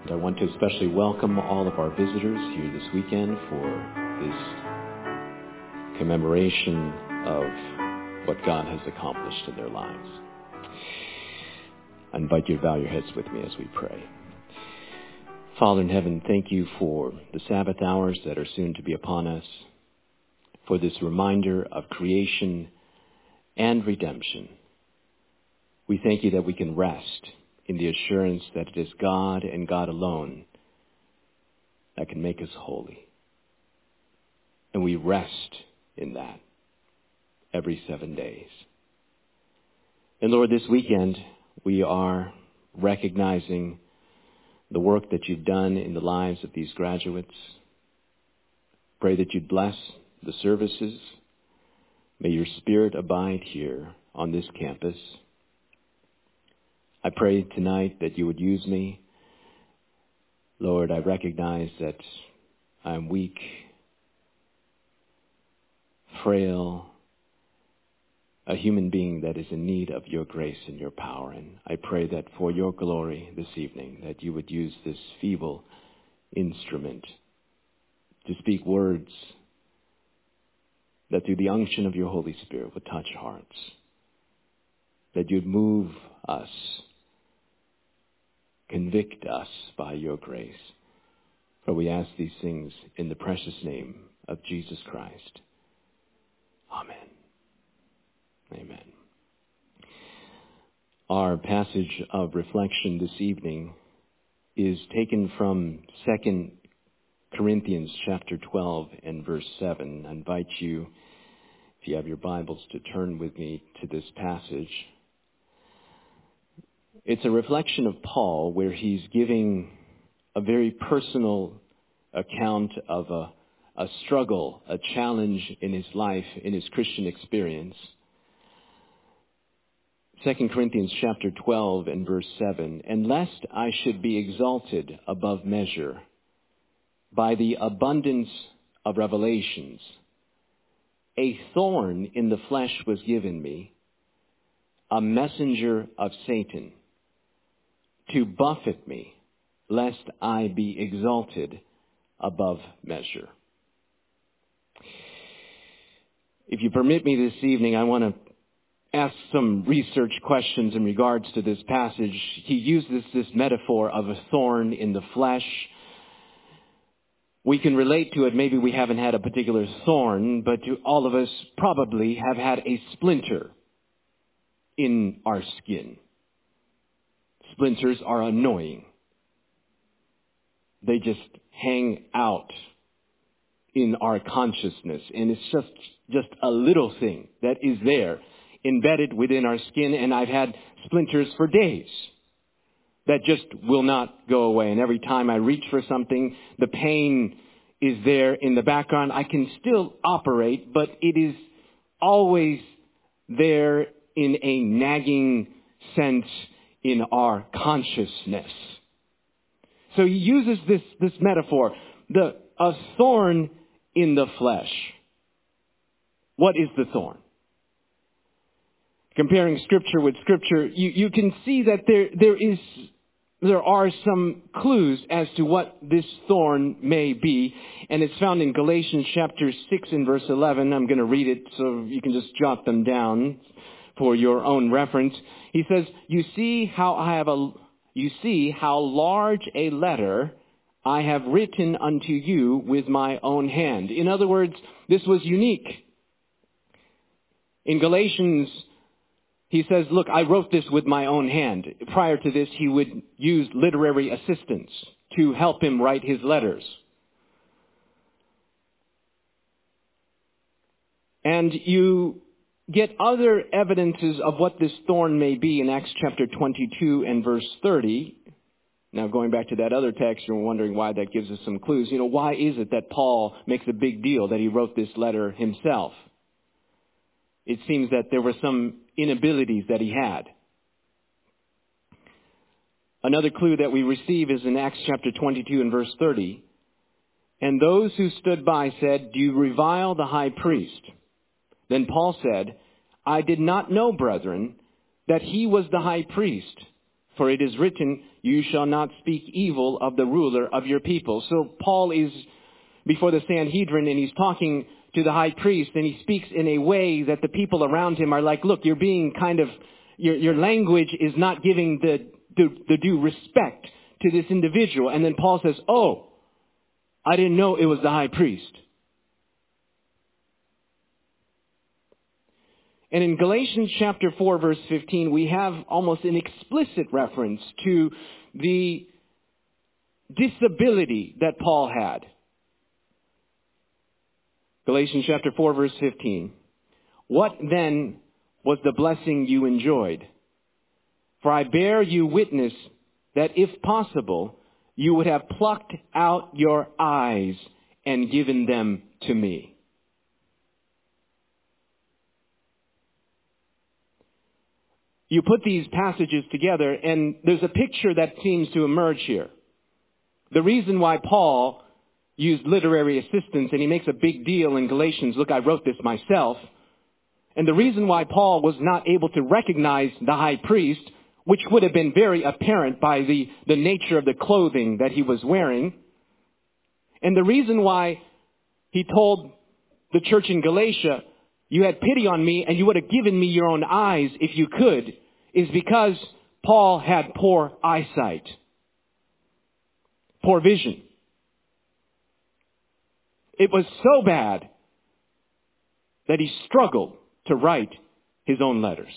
I want to especially welcome all of our visitors here this weekend for this commemoration of what God has accomplished in their lives. I invite you to bow your heads with me as we pray. Father in heaven, thank you for the Sabbath hours that are soon to be upon us, for this reminder of creation and redemption. We thank you that we can rest in the assurance that it is God and God alone that can make us holy. And we rest in that every 7 days. And Lord, this weekend we are recognizing the work that you've done in the lives of these graduates. Pray that you'd bless the services. May your Spirit abide here on this campus. I pray tonight that you would use me. Lord, I recognize that I'm weak, frail, a human being that is in need of your grace and your power. And I pray that for your glory this evening, that you would use this feeble instrument to speak words that through the unction of your Holy Spirit would touch hearts, that you'd move us, convict us by your grace. For we ask these things in the precious name of Jesus Christ. Amen. Amen. Our passage of reflection this evening is taken from 2 Corinthians chapter 12 and verse 7. I invite you, if you have your Bibles, to turn with me to this passage. It's a reflection of Paul where he's giving a very personal account of a struggle, a challenge in his life, in his Christian experience. 2 Corinthians chapter 12 and verse 7, "And lest I should be exalted above measure by the abundance of revelations, a thorn in the flesh was given me, a messenger of Satan, to buffet me, lest I be exalted above measure." If you permit me this evening, I want to ask some research questions in regards to this passage. He uses this metaphor of a thorn in the flesh. We can relate to it. Maybe we haven't had a particular thorn, but all of us probably have had a splinter in our skin. Splinters are annoying. They just hang out in our consciousness. And it's just a little thing that is there, embedded within our skin. And I've had splinters for days that just will not go away. And every time I reach for something, the pain is there in the background. I can still operate, but it is always there in a nagging sense in our consciousness. So he uses this metaphor, a thorn in the flesh. What is the thorn? Comparing Scripture with Scripture, you can see that there are some clues as to what this thorn may be. And it's found in Galatians chapter 6 and verse 11. I'm going to read it so you can just jot them down for your own reference. He says, you see how large a letter I have written unto you with my own hand. In other words, this was unique. In Galatians, he says, look, I wrote this with my own hand. Prior to this, he would use literary assistants to help him write his letters. And you get other evidences of what this thorn may be in Acts chapter 22 and verse 30. Now, going back to that other text, you're wondering why that gives us some clues. Why is it that Paul makes a big deal that he wrote this letter himself? It seems that there were some inabilities that he had. Another clue that we receive is in Acts chapter 22 and verse 30. And those who stood by said, "Do you revile the high priest?" Then Paul said, "I did not know, brethren, that he was the high priest. For it is written, you shall not speak evil of the ruler of your people. So Paul is before the Sanhedrin and he's talking to the high priest, and he speaks in a way that the people around him are like, look, you're being your language is not giving the due respect to this individual. And then Paul says, oh, I didn't know it was the high priest. And in Galatians chapter 4, verse 15, we have almost an explicit reference to the disability that Paul had. Galatians chapter 4, verse 15. What then was the blessing you enjoyed? For I bear you witness that if possible, you would have plucked out your eyes and given them to me. You put these passages together, and there's a picture that seems to emerge here. The reason why Paul used literary assistance, and he makes a big deal in Galatians, look, I wrote this myself. And the reason why Paul was not able to recognize the high priest, which would have been very apparent by the nature of the clothing that he was wearing. And the reason why he told the church in Galatia, you had pity on me and you would have given me your own eyes if you could, is because Paul had poor eyesight, poor vision. It was so bad that he struggled to write his own letters.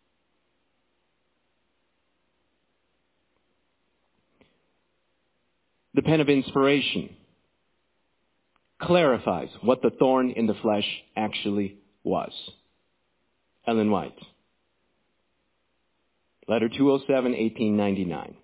The pen of inspiration clarifies what the thorn in the flesh actually was. Ellen White. Letter 207, 1899.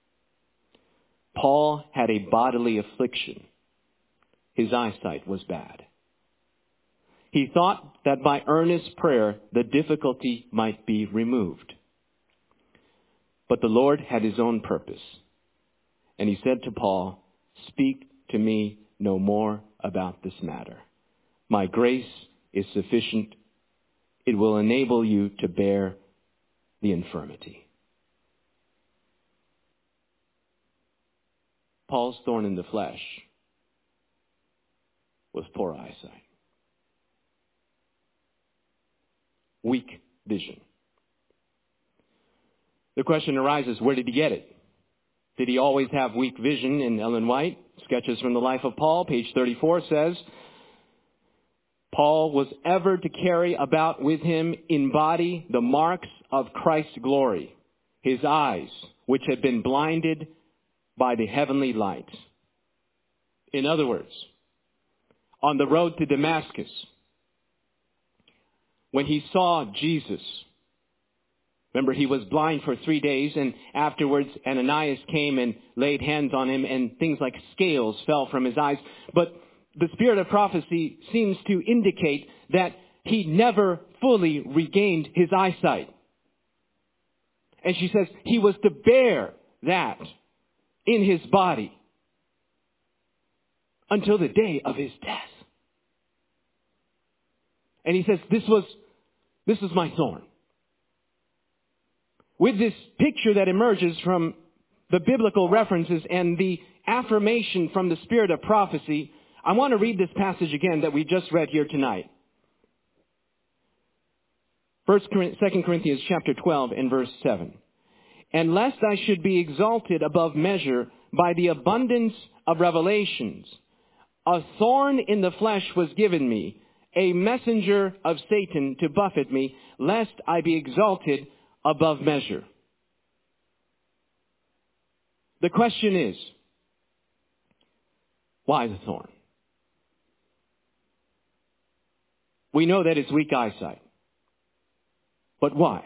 Paul had a bodily affliction. His eyesight was bad. He thought that by earnest prayer the difficulty might be removed. But the Lord had his own purpose. And he said to Paul, speak to me no more about this matter. My grace is sufficient. It will enable you to bear the infirmity. Paul's thorn in the flesh was poor eyesight. Weak vision. The question arises, where did he get it? Did he always have weak vision? In Ellen White, Sketches from the Life of Paul, page 34 says, Paul was ever to carry about with him in body the marks of Christ's glory, his eyes, which had been blinded by the heavenly light. In other words, on the road to Damascus, when he saw Jesus, remember, he was blind for 3 days, and afterwards Ananias came and laid hands on him, and things like scales fell from his eyes. But the spirit of prophecy seems to indicate that he never fully regained his eyesight. And she says he was to bear that in his body until the day of his death. And he says, this was my thorn. With this picture that emerges from the biblical references and the affirmation from the spirit of prophecy, I want to read this passage again that we just read here tonight. 2 Corinthians chapter 12 and verse 7. And lest I should be exalted above measure by the abundance of revelations, a thorn in the flesh was given me, a messenger of Satan to buffet me, lest I be exalted above measure. The question is, why the thorn? We know that it's weak eyesight. But why?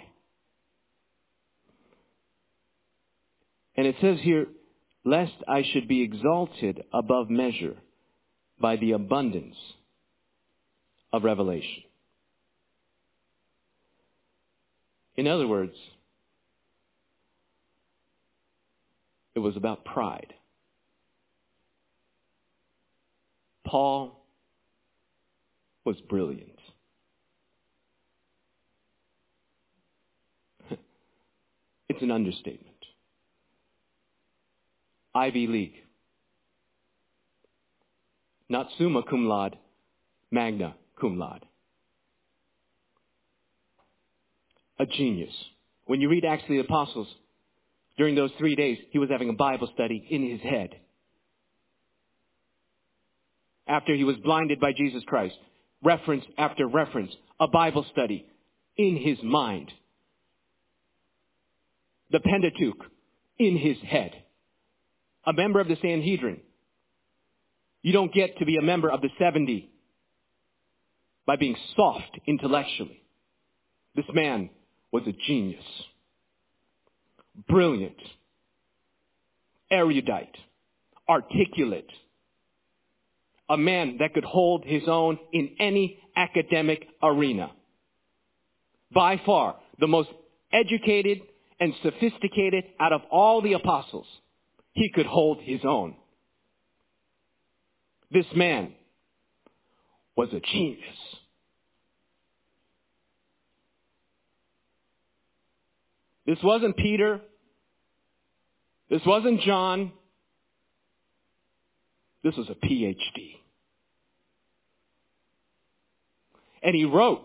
And it says here, lest I should be exalted above measure by the abundance of revelation. In other words, it was about pride. Paul was brilliant. It's an understatement. Ivy League. Not summa cum laude, magna cum laude. A genius. When you read Acts of the Apostles, during those 3 days, he was having a Bible study in his head. After he was blinded by Jesus Christ, reference after reference, a Bible study in his mind. The Pentateuch in his head. A member of the Sanhedrin. You don't get to be a member of the 70 by being soft intellectually. This man was a genius. Brilliant. Erudite. Articulate. A man that could hold his own in any academic arena. By far, the most educated and sophisticated out of all the apostles. He could hold his own. This man was a genius. This wasn't Peter. This wasn't John. This was a PhD. And he wrote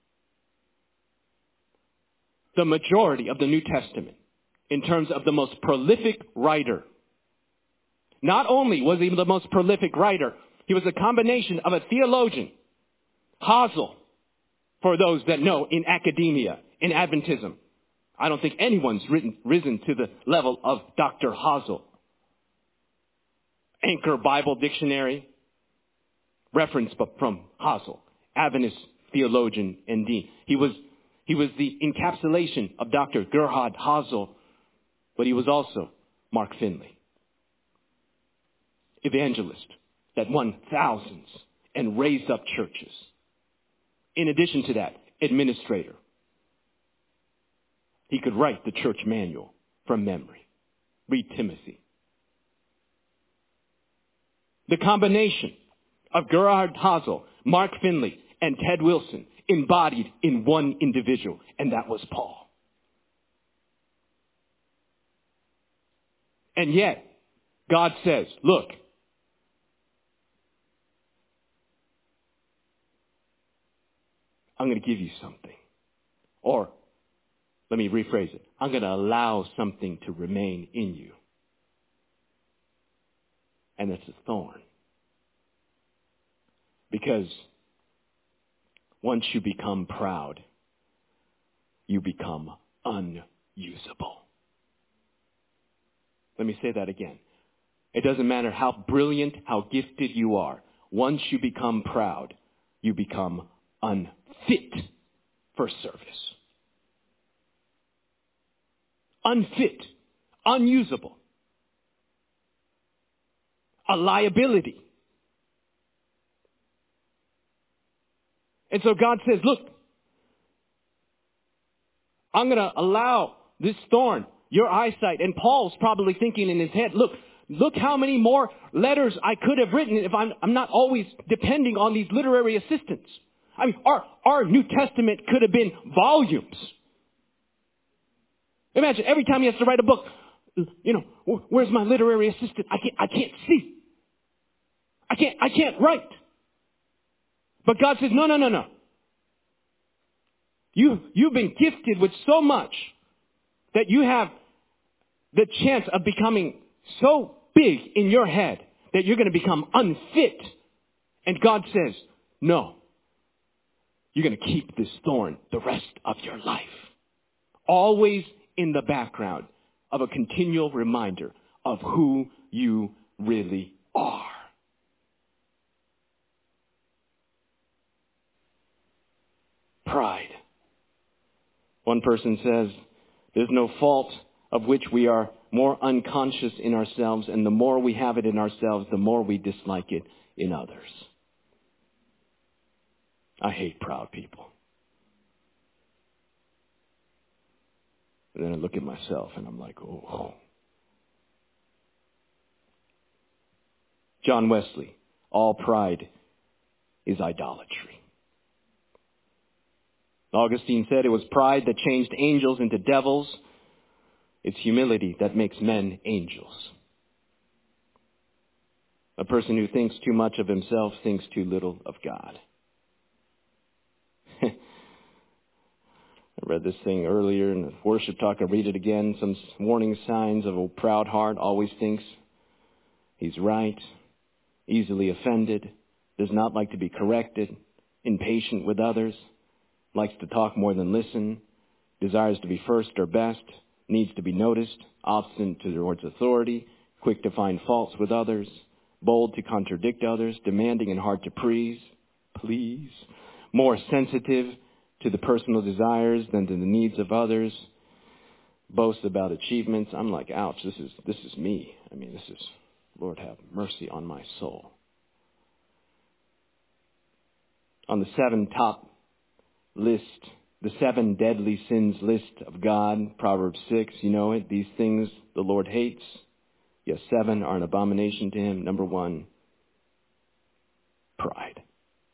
the majority of the New Testament in terms of the most prolific writer. Not only was he the most prolific writer, he was a combination of a theologian, Hazel, for those that know in academia, in Adventism. I don't think anyone's risen to the level of Dr. Hazel. Anchor Bible Dictionary, reference from Hazel, Adventist theologian and dean. He was the encapsulation of Dr. Gerhard Hazel, but he was also Mark Finley. Evangelist that won thousands and raised up churches. In addition to that, administrator. He could write the church manual from memory. Read Timothy. The combination of Gerhard Hazel, Mark Finley, and Ted Wilson embodied in one individual, and that was Paul. And yet, God says, look, I'm going to give you something. Or, let me rephrase it. I'm going to allow something to remain in you. And it's a thorn. Because once you become proud, you become unusable. Let me say that again. It doesn't matter how brilliant, how gifted you are. Once you become proud, you become unfit for service. Unfit, unusable. A liability. And so God says, look, I'm going to allow this thorn, your eyesight. And Paul's probably thinking in his head, look how many more letters I could have written if I'm not always depending on these literary assistants. I mean, our New Testament could have been volumes. Imagine every time he has to write a book, where's my literary assistant? I can't see. I can't write. But God says, no. You've been gifted with so much that you have the chance of becoming so big in your head that you're going to become unfit. And God says, no, you're going to keep this thorn the rest of your life. Always in the background of a continual reminder of who you really are. Pride. One person says, there's no fault of which we are more unconscious in ourselves, and the more we have it in ourselves, the more we dislike it in others. I hate proud people. And then I look at myself and I'm like, oh. John Wesley, all pride is idolatry. Augustine said it was pride that changed angels into devils. It's humility that makes men angels. A person who thinks too much of himself thinks too little of God. I read this thing earlier in the worship talk. I read it again. Some warning signs of a proud heart. Always thinks he's right, easily offended, does not like to be corrected, impatient with others, likes to talk more than listen, desires to be first or best, needs to be noticed, obstinate towards authority, quick to find faults with others, bold to contradict others, demanding and hard to please, more sensitive to the personal desires than to the needs of others, boasts about achievements. I'm like, ouch, this is me. I mean, this is, Lord, have mercy on my soul. On the 7 top list, the 7 deadly sins list of God, Proverbs 6, you know it. These things the Lord hates. Yes, 7 are an abomination to him. Number 1, pride.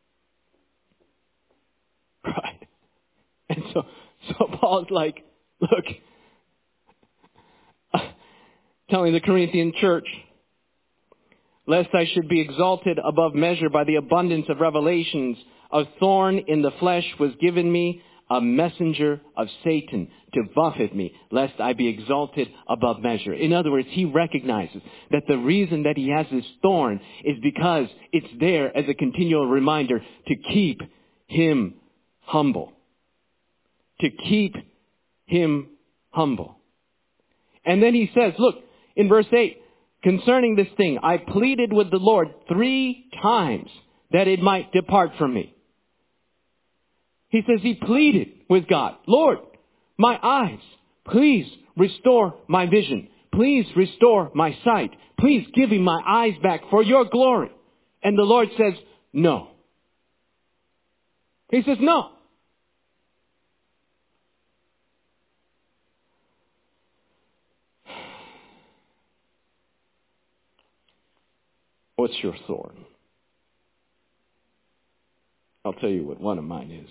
Pride. And so Paul's like, look, telling the Corinthian church, lest I should be exalted above measure by the abundance of revelations, a thorn in the flesh was given me, a messenger of Satan to buffet me, lest I be exalted above measure. In other words, he recognizes that the reason that he has this thorn is because it's there as a continual reminder to keep him humble. To keep him humble. And then he says, look, in verse 8, concerning this thing, I pleaded with the Lord 3 times that it might depart from me. He says he pleaded with God, Lord, my eyes, please restore my vision. Please restore my sight. Please give me my eyes back for your glory. And the Lord says, no. He says, no. What's your thorn? I'll tell you what one of mine is.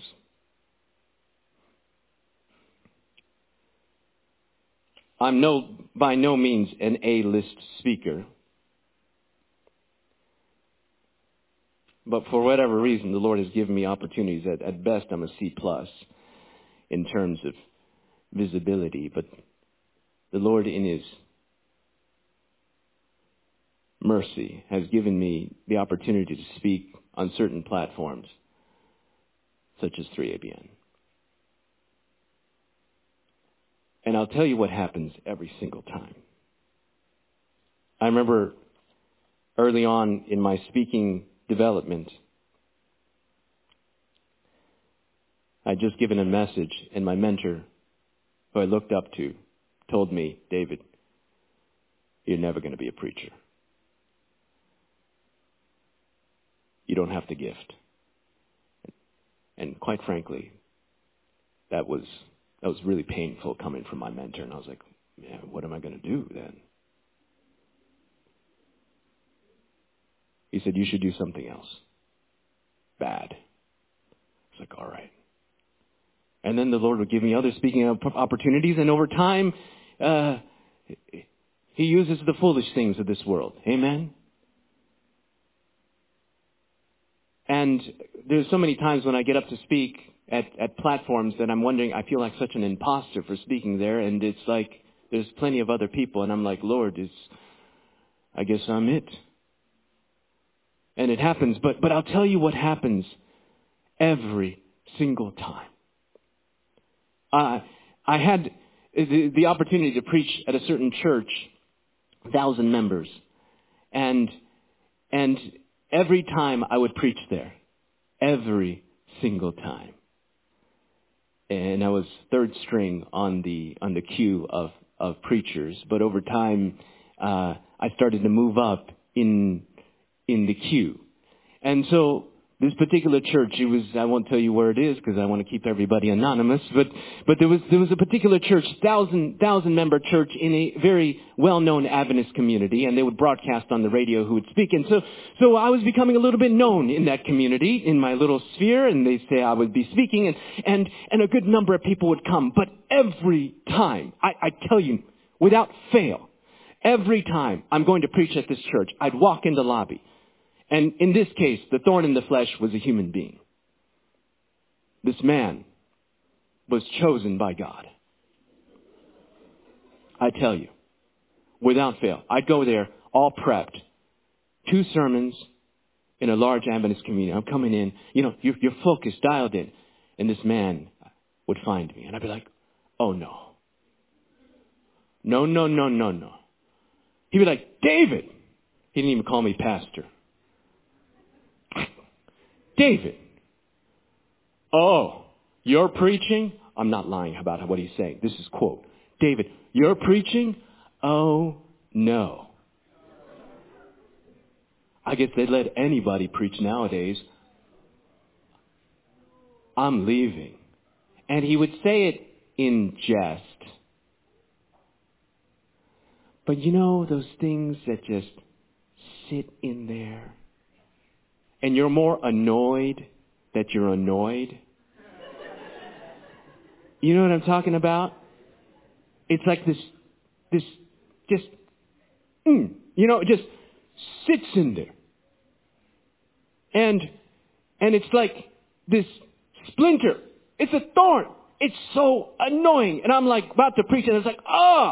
I'm by no means an A-list speaker. But for whatever reason, the Lord has given me opportunities. At best, I'm a C+ in terms of visibility. But the Lord, in his mercy, has given me the opportunity to speak on certain platforms, such as 3ABN. And I'll tell you what happens every single time. I remember early on in my speaking development, I'd just given a message, and my mentor, who I looked up to, told me, David, you're never going to be a preacher. You don't have the gift. And quite frankly, that was really painful coming from my mentor. And I was like, man, what am I going to do then? He said, you should do something else. Bad. It's like, all right. And then the Lord would give me other speaking opportunities. And over time, he uses the foolish things of this world. Amen? And there's so many times when I get up to speak at platforms that I'm wondering, I feel like such an imposter for speaking there. And it's like, there's plenty of other people. And I'm like, Lord, I guess I'm it. And it happens. But I'll tell you what happens every single time. I had the opportunity to preach at a certain church, 1,000 members. And every time I would preach there, every single time. And I was third string on the queue of preachers. But over time, I started to move up in the queue. And so this particular church, I won't tell you where it is because I want to keep everybody anonymous, but there was a particular church, 1,000 member church in a very well-known Adventist community, and they would broadcast on the radio who would speak. And so I was becoming a little bit known in that community, in my little sphere, and they say I would be speaking, and a good number of people would come. But every time, I tell you, without fail, Every time I'm going to preach at this church, I'd walk in the lobby. And in this case, the thorn in the flesh was a human being. This man was chosen by God. I tell you, without fail, I'd go there all prepped. 2 sermons in a large Adventist community. I'm coming in, you're focused, dialed in. And this man would find me. And I'd be like, oh no. No, no, no, no, no. He'd be like, David. He didn't even call me pastor. David. Oh, you're preaching? I'm not lying about what he's saying. This is quote. David, you're preaching? Oh, no. I guess they let anybody preach nowadays. I'm leaving. And he would say it in jest. But those things that just sit in there. And you're more annoyed that you're annoyed. You know what I'm talking about? It's like this just, it just sits in there. And it's like this splinter. It's a thorn. It's so annoying. And I'm like about to preach and it's like,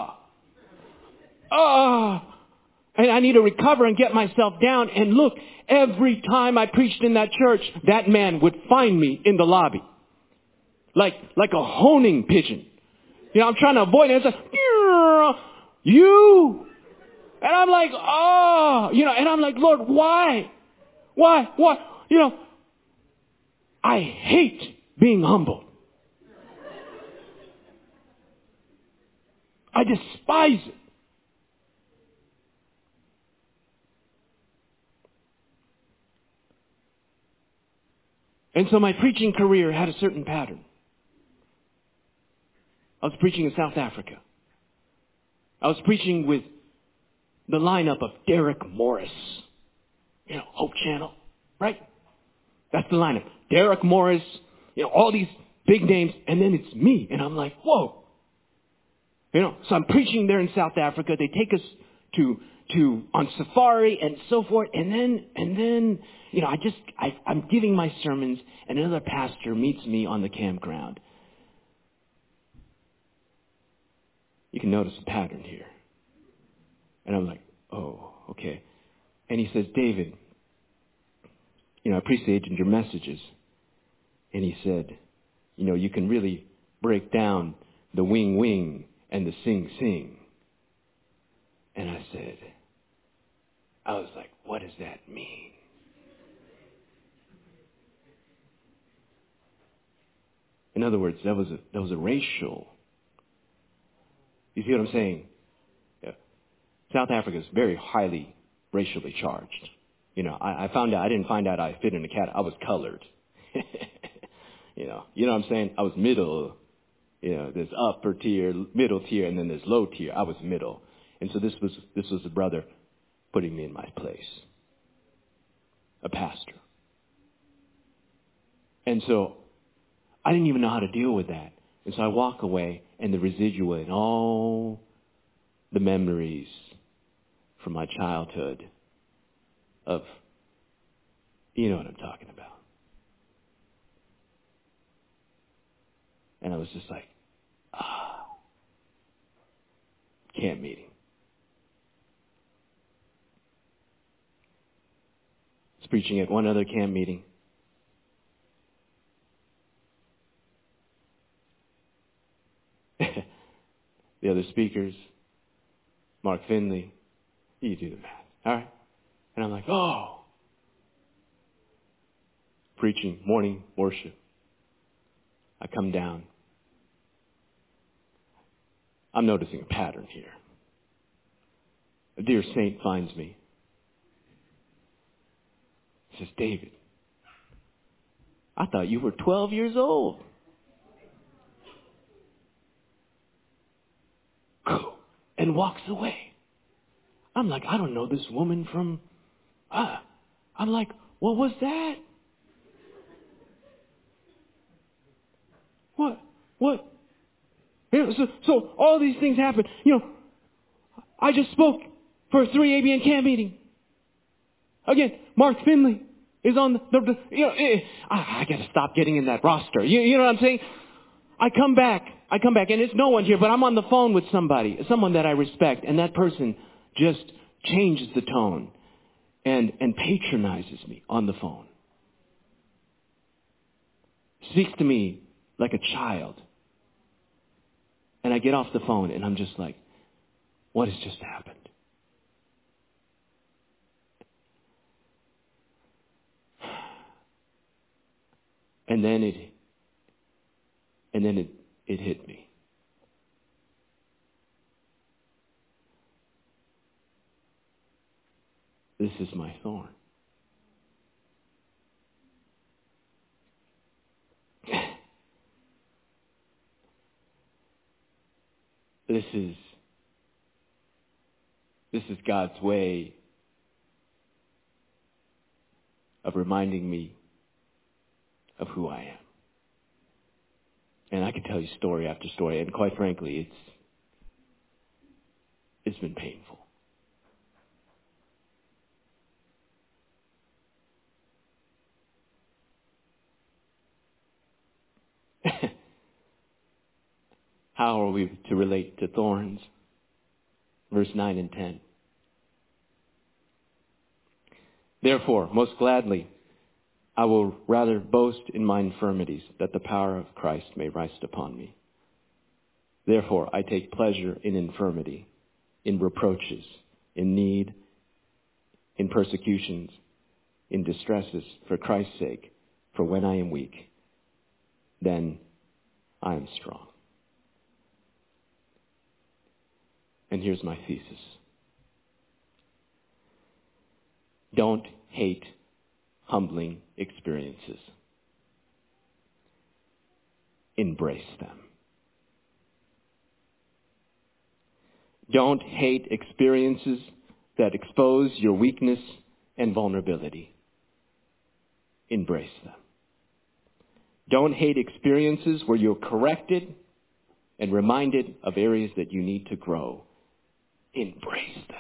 and I need to recover and get myself down. And look, every time I preached in that church, that man would find me in the lobby. Like a honing pigeon. I'm trying to avoid it. It's like, you. And I'm like, and I'm like, Lord, why? Why? I hate being humble. I despise it. And so my preaching career had a certain pattern. I was preaching in South Africa. I was preaching with the lineup of Derek Morris. Hope Channel, right? That's the lineup. Derek Morris, all these big names, and then it's me. And I'm like, whoa. So I'm preaching there in South Africa. They take us to on safari and so forth. And then, I'm giving my sermons and another pastor meets me on the campground. You can notice a pattern here. And I'm like, oh, okay. And he says, David, I appreciated your messages. And he said, you can really break down the wing and the sing. And I was like, what does that mean? In other words, that was a racial. You see what I'm saying? Yeah. South Africa is very highly racially charged. I found out, I didn't find out I fit in the cat. I was colored. You know what I'm saying? I was middle. There's upper tier, middle tier, and then there's low tier. I was middle. And so this was a brother putting me in my place. A pastor. And so I didn't even know how to deal with that. And so I walk away, and the residual and all the memories from my childhood of, you know what I'm talking about. And I was just like, camp meeting. I was preaching at one other camp meeting. The other speakers, Mark Finley, you do the math, all right? And I'm like, preaching, morning worship. I come down. I'm noticing a pattern here. A dear saint finds me. Says, David, I thought you were 12 years old. And walks away. I'm like, I don't know this woman from... I'm like, what was that? What? So all these things happen. I just spoke for a 3 ABN camp meeting. Again, Mark Finley is on I got to stop getting in that roster. You know what I'm saying? I come back, and it's no one here, but I'm on the phone with someone that I respect, and that person just changes the tone and patronizes me on the phone. Speaks to me like a child. And I get off the phone, and I'm just like, what has just happened? And then it hit me. This is my thorn. This is God's way of reminding me of who I am. And I can tell you story after story, and quite frankly, it's been painful. How are we to relate to thorns? Verse 9 and 10. Therefore, most gladly, I will rather boast in my infirmities, that the power of Christ may rest upon me. Therefore, I take pleasure in infirmity, in reproaches, in need, in persecutions, in distresses, for Christ's sake. For when I am weak, then I am strong. And here's my thesis. Don't hate humbling experiences. Embrace them. Don't hate experiences that expose your weakness and vulnerability. Embrace them. Don't hate experiences where you're corrected and reminded of areas that you need to grow. Embrace them.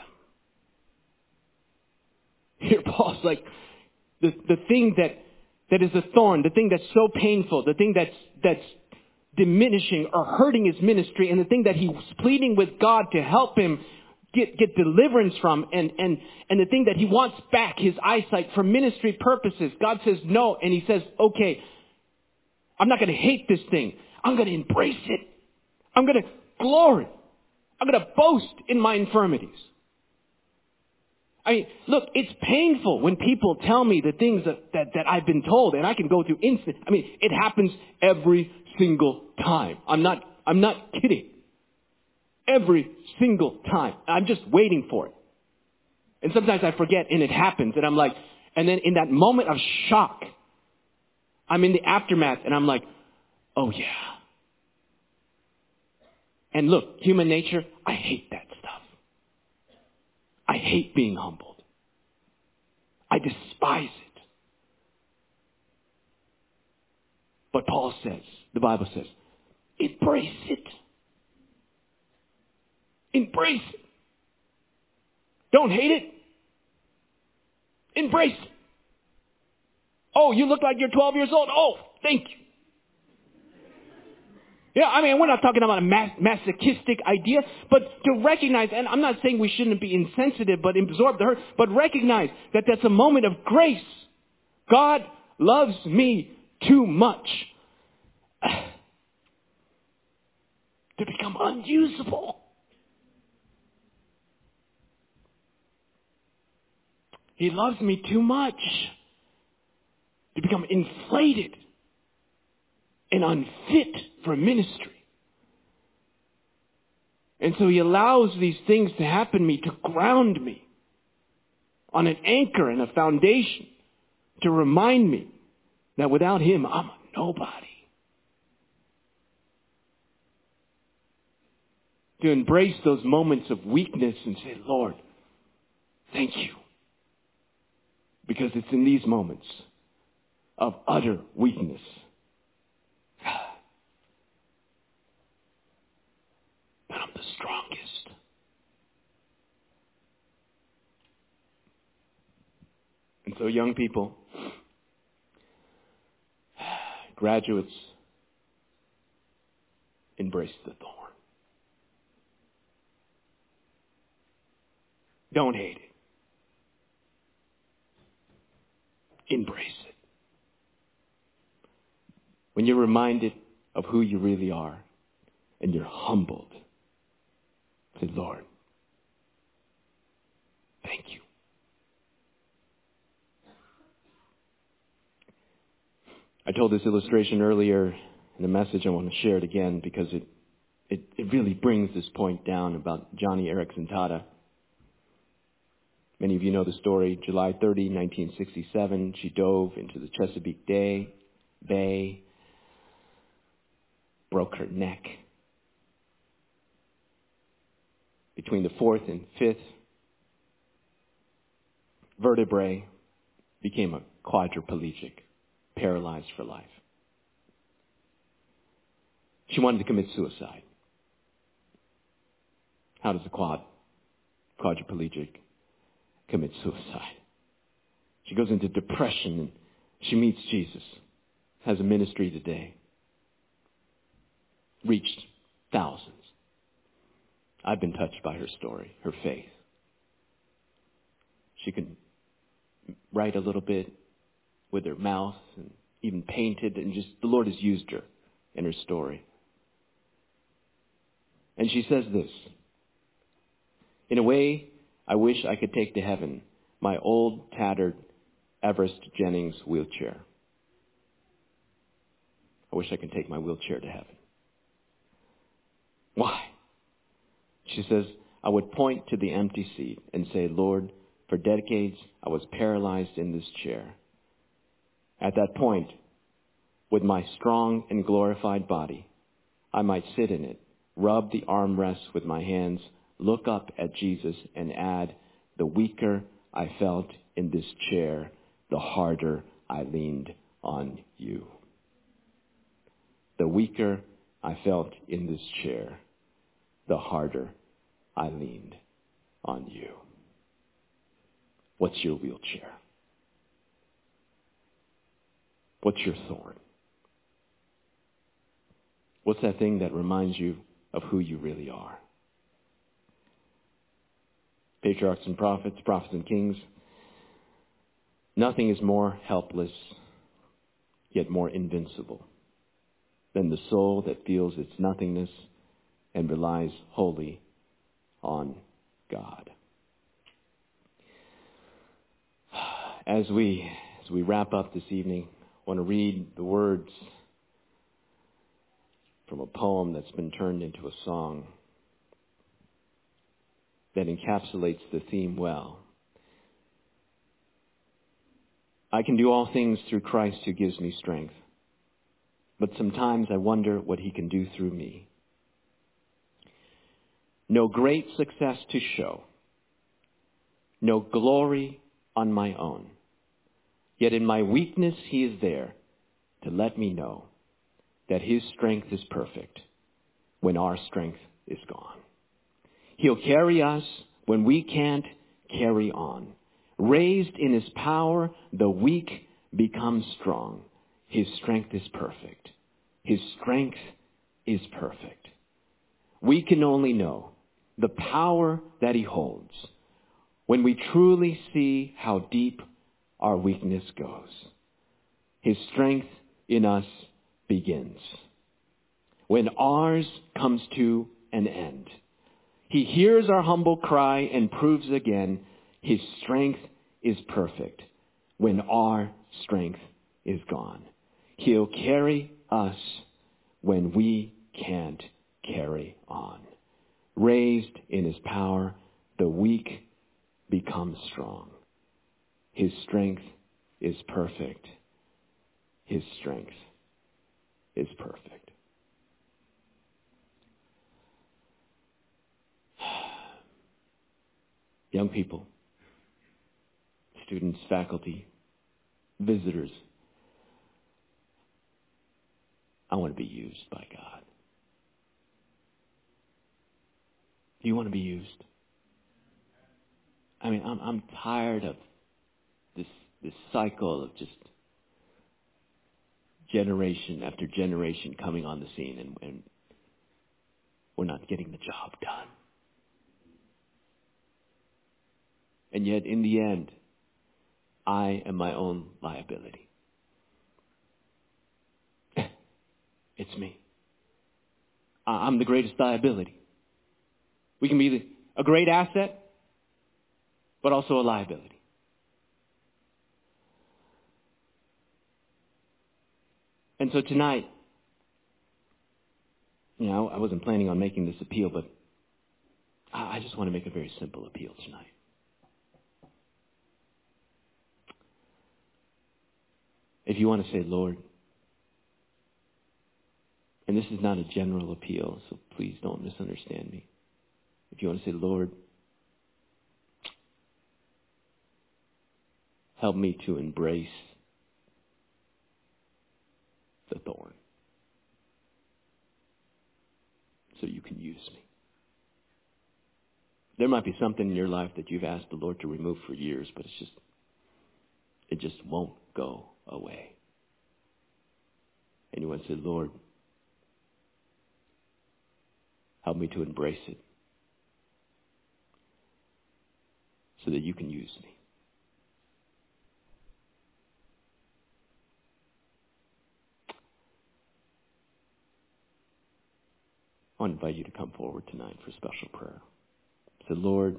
Here Paul's like, the thing that is a thorn, the thing that's so painful, the thing that's diminishing or hurting his ministry, and the thing that he's pleading with God to help him get deliverance from, and the thing that he wants back, his eyesight, for ministry purposes. God says no, and he says, okay, I'm not going to hate this thing. I'm going to embrace it. I'm going to glory. I'm going to boast in my infirmities. I mean, look, it's painful when people tell me the things that I've been told, and I can go through instant. I mean, it happens every single time. I'm not kidding. Every single time. I'm just waiting for it. And sometimes I forget, and it happens, and I'm like, and then in that moment of shock, I'm in the aftermath, and I'm like, oh yeah. And look, human nature, I hate that stuff. I hate being humbled. I despise it. But Paul says, the Bible says, embrace it. Embrace it. Don't hate it. Embrace it. Oh, you look like you're 12 years old. Oh, thank you. Yeah, I mean, we're not talking about a masochistic idea, but to recognize, and I'm not saying we shouldn't be insensitive, but absorb the hurt, but recognize that that's a moment of grace. God loves me too much to become unusable. He loves me too much to become inflated and unfit for ministry. And so he allows these things to happen to me, to ground me on an anchor and a foundation, to remind me that without him, I'm a nobody. To embrace those moments of weakness and say, Lord, thank you. Because it's in these moments of utter weakness that I'm the strongest. And so young people, graduates, embrace the thorn. Don't hate it. Embrace it. When you're reminded of who you really are and you're humbled, say, Lord, thank you. I told this illustration earlier in the message. I want to share it again because it really brings this point down about Johnny Erickson Tada. Many of you know the story. July 30, 1967, she dove into the Chesapeake Bay, broke her neck. Between the fourth and fifth vertebrae, became a quadriplegic, paralyzed for life. She wanted to commit suicide. How does a quadriplegic commit suicide? She goes into depression and she meets Jesus, has a ministry today, reached thousands. I've been touched by her story, her faith. She can write a little bit with her mouth and even painted, and just the Lord has used her in her story. And she says this: in a way, I wish I could take to heaven my old, tattered Everest Jennings wheelchair. I wish I could take my wheelchair to heaven. Why? She says, I would point to the empty seat and say, Lord, for decades I was paralyzed in this chair. At that point, with my strong and glorified body, I might sit in it, rub the armrests with my hands, look up at Jesus and add, the weaker I felt in this chair, the harder I leaned on you. The weaker I felt in this chair, the harder I leaned on you. What's your wheelchair? What's your thorn? What's that thing that reminds you of who you really are? Patriarchs and prophets and kings, nothing is more helpless, yet more invincible than the soul that feels its nothingness and relies wholly on God. As we wrap up this evening, I want to read the words from a poem that's been turned into a song that encapsulates the theme well. I can do all things through Christ who gives me strength, but sometimes I wonder what he can do through me. No great success to show, no glory on my own, yet in my weakness he is there to let me know that his strength is perfect when our strength is gone. He'll carry us when we can't carry on. Raised in his power, the weak become strong. His strength is perfect. His strength is perfect. We can only know the power that he holds when we truly see how deep our weakness goes. His strength in us begins when ours comes to an end. He hears our humble cry and proves again his strength is perfect when our strength is gone. He'll carry us when we can't carry on. Raised in his power, the weak become strong. His strength is perfect. His strength is perfect. Young people, students, faculty, visitors, I want to be used by God. Do you want to be used? I mean, I'm tired of this this cycle of just generation after generation coming on the scene, and we're not getting the job done. And yet, in the end, I am my own liability. It's me. I'm the greatest liability. We can be a great asset, but also a liability. And so tonight, I wasn't planning on making this appeal, but I just want to make a very simple appeal tonight. If you want to say, Lord, and this is not a general appeal, so please don't misunderstand me. If you want to say, Lord, help me to embrace the thorn so you can use me. There might be something in your life that you've asked the Lord to remove for years, but it just won't go away. And you want to say, Lord, help me to embrace it so that you can use me. I want to invite you to come forward tonight for special prayer. Say, Lord,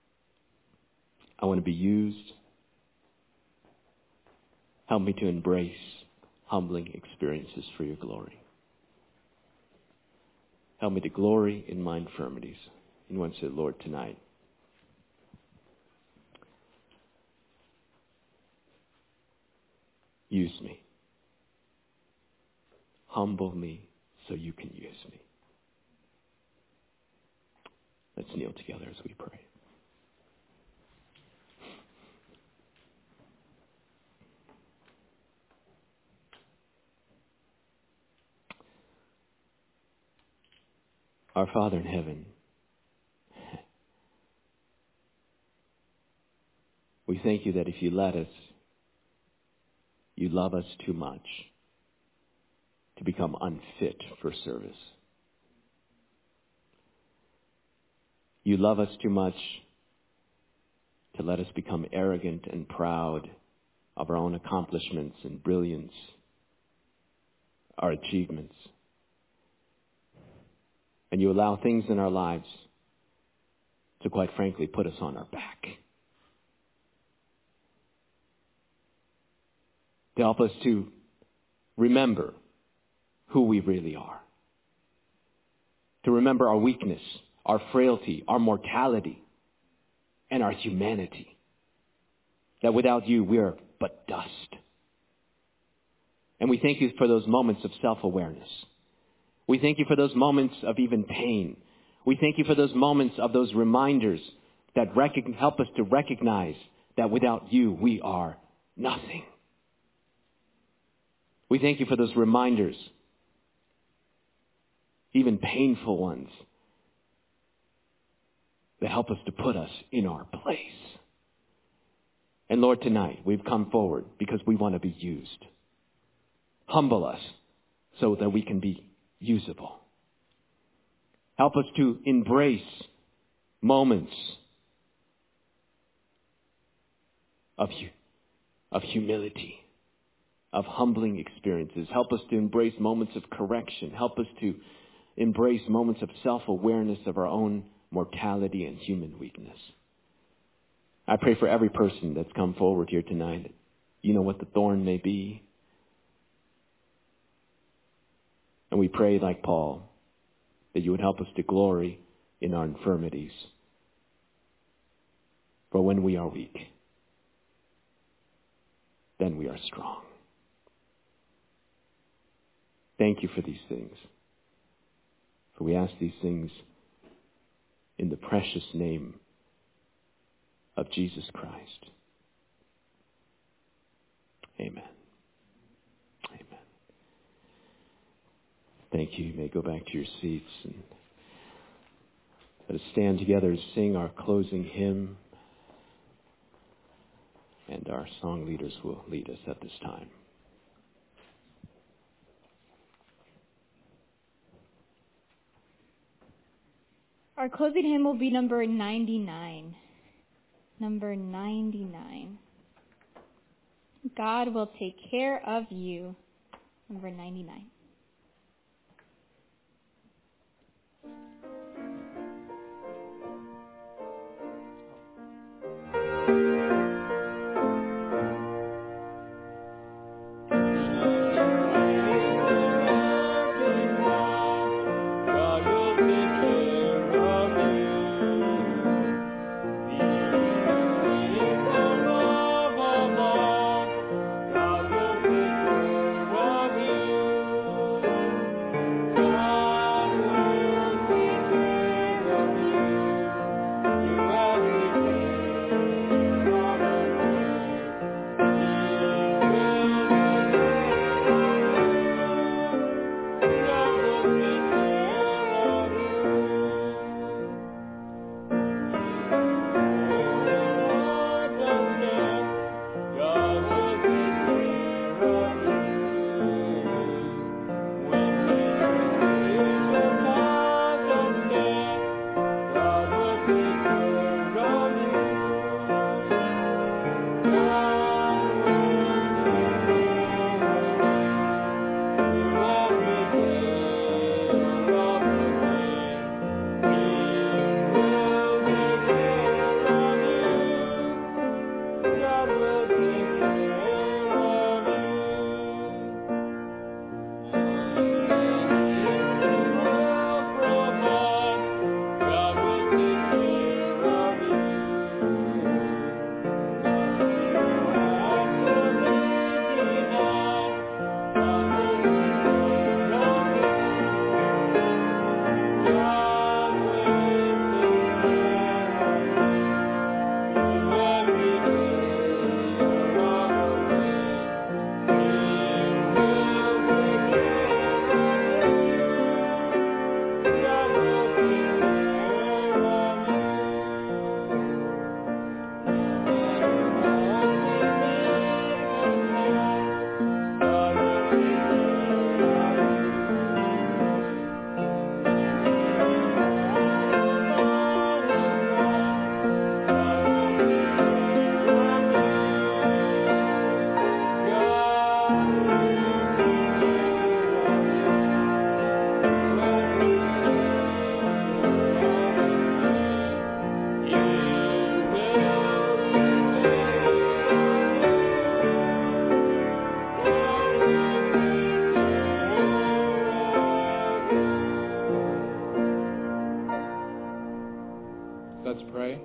I want to be used. Help me to embrace humbling experiences for your glory. Help me to glory in my infirmities. You want to say, Lord, tonight, use me. Humble me so you can use me. Let's kneel together as we pray. Our Father in heaven, we thank you that if you let us, you love us too much to become unfit for service. You love us too much to let us become arrogant and proud of our own accomplishments and brilliance, our achievements. And you allow things in our lives to, quite frankly, put us on our back. To help us to remember who we really are. To remember our weakness, our frailty, our mortality, and our humanity. That without you, we are but dust. And we thank you for those moments of self-awareness. We thank you for those moments of even pain. We thank you for those moments of those reminders that help us to recognize that without you, we are nothing. We thank you for those reminders, even painful ones, that help us to put us in our place. And Lord, tonight we've come forward because we want to be used. Humble us so that we can be usable. Help us to embrace moments of humility, of humbling experiences. Help us to embrace moments of correction. Help us to embrace moments of self-awareness of our own mortality and human weakness. I pray for every person that's come forward here tonight. You know what the thorn may be. And we pray, like Paul, that you would help us to glory in our infirmities. For when we are weak, then we are strong. Thank you for these things. For we ask these things in the precious name of Jesus Christ. Amen. Amen. Thank you. You may go back to your seats and let us stand together and sing our closing hymn. and our song leaders will lead us at this time. Our closing hymn will be number 99. Number 99. God will take care of you. Number 99. Let's pray.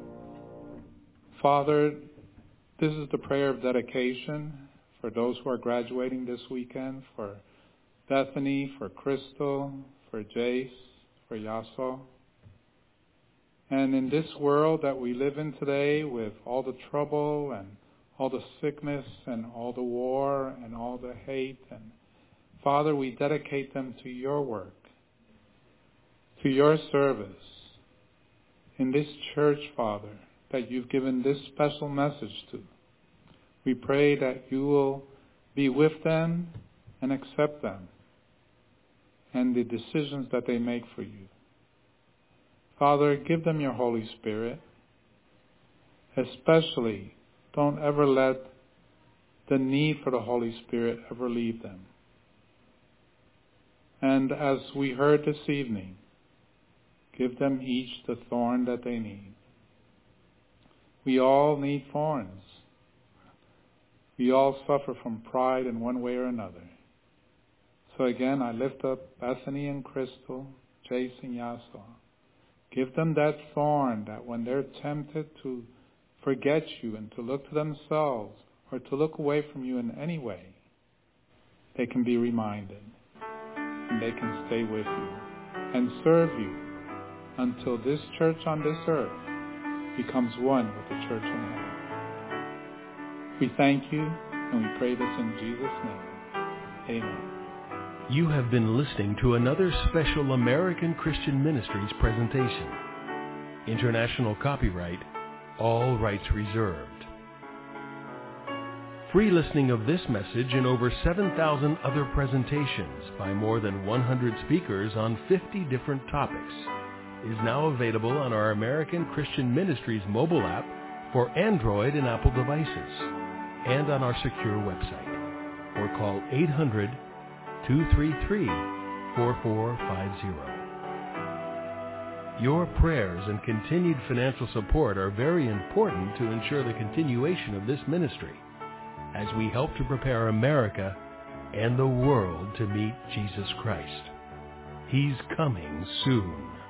Father, this is the prayer of dedication for those who are graduating this weekend, for Bethany, for Crystal, for Jace, for Yaso. And in this world that we live in today, with all the trouble and all the sickness and all the war and all the hate, and Father, we dedicate them to your work, to your service in this church, Father, that you've given this special message to. We pray that you will be with them and accept them and the decisions that they make for you. Father, give them your Holy Spirit. Especially, don't ever let the need for the Holy Spirit ever leave them. And as we heard this evening, give them each the thorn that they need. We all need thorns. We all suffer from pride in one way or another. So again, I lift up Bethany and Crystal, Jace and Yaso. Give them that thorn that when they're tempted to forget you and to look to themselves or to look away from you in any way, they can be reminded and they can stay with you and serve you until this church on this earth becomes one with the church in heaven. We thank you and we pray this in Jesus' name. Amen. You have been listening to another special American Christian Ministries presentation. International copyright, all rights reserved. Free listening of this message and over 7,000 other presentations by more than 100 speakers on 50 different topics is now available on our American Christian Ministries mobile app for Android and Apple devices and on our secure website. Or call 800-233-4450. Your prayers and continued financial support are very important to ensure the continuation of this ministry as we help to prepare America and the world to meet Jesus Christ. He's coming soon.